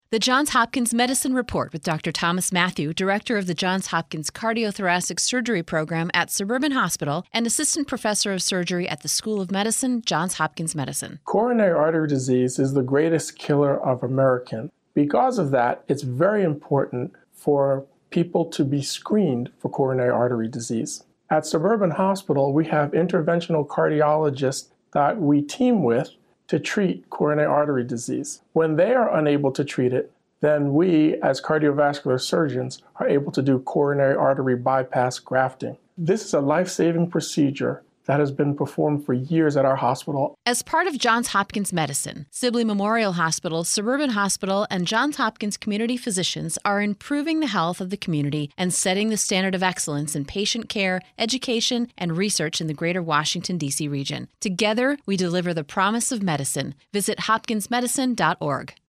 The Johns Hopkins Medicine Report with Dr. Thomas Matthew, Director of the Johns Hopkins Cardiothoracic Surgery Program at Suburban Hospital and Assistant Professor of Surgery at the School of Medicine, Johns Hopkins Medicine. Coronary artery disease is the greatest killer of Americans. Because of that, it's very important for people to be screened for coronary artery disease. At Suburban Hospital, we have interventional cardiologists that we team with to treat coronary artery disease. When they are unable to treat it, then we, as cardiovascular surgeons, are able to do coronary artery bypass grafting. This is a life-saving procedure that has been performed for years at our hospital. As part of Johns Hopkins Medicine, Sibley Memorial Hospital, Suburban Hospital, and Johns Hopkins community physicians are improving the health of the community and setting the standard of excellence in patient care, education, and research in the greater Washington, D.C. region. Together, we deliver the promise of medicine. Visit hopkinsmedicine.org.